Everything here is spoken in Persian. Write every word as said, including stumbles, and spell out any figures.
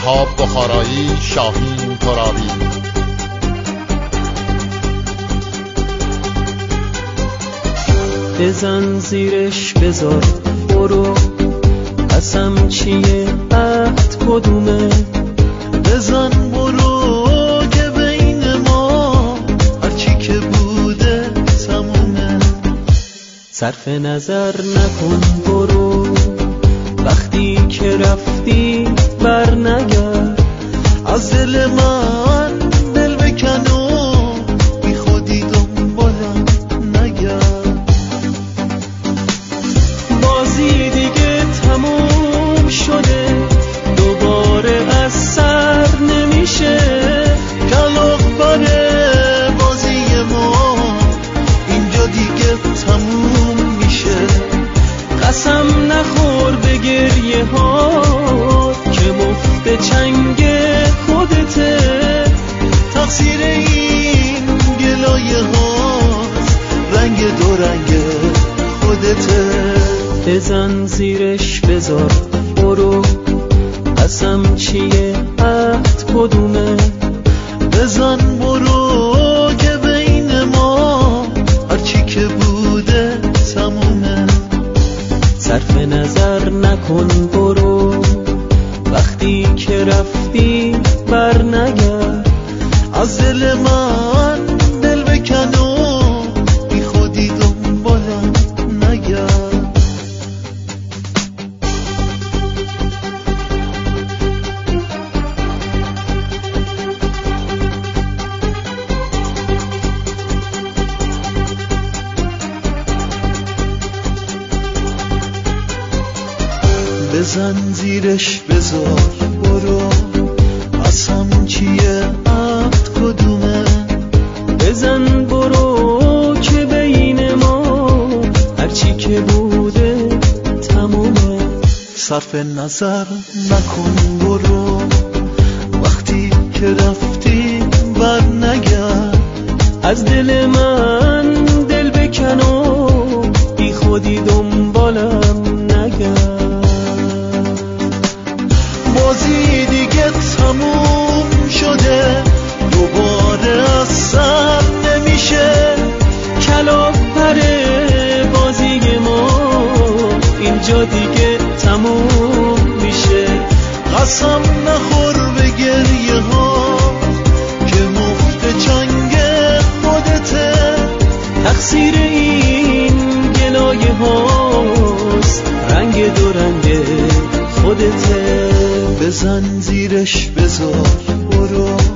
وهاب بخارایی، شاهین ترابی. بزن زیرش بذار برو، قسم چیه عهد کدومه؟ بزن برو که بین ما هرچی که بوده تمومه. صرف نظر نکن برو، وقتی که رفتی بر نگرد. از دل من دل بکن و بی خودی دنبالم نگرد. بازی دیگه تموم شده، دوباره از سر نمیشه. کلاغ بره بازی ما اینجا دیگه تموم میشه. قسم نخور به گریه ها که مفت چنگ خودته. تقصیر این گلایه هاست، رنگ دو رنگ خودته. بزن زیرش بذار برو، قسم چیه عهد کدومه؟ بزن برو که بین ما هرچی که بوده تمومه. صرف نظر نکن برو، وقتی که رفتی بر نگرد. از دل من دل بکن و بی خودی دنبالم نگرد. بزن زیرش بذار برو، قسم چیه عهد کدومه؟ بزن برو که بین ما هرچی که بوده تمومه. صرف نظر نکن برو، وقتی که رفتی بر نگرد. از دل من دل بکن و بی خودی دنبالم نگرد. بازی دیگه تموم شده، دوباره از سر نمیشه. کلاغ پره بازی ما اینجا دیگه تموم میشه. قسم نخور به گریه ها که مفت چنگ خودته. تقصیر این گلایه هاست، رنگ دو رنگ خودته. بزن زیرش بذار برو،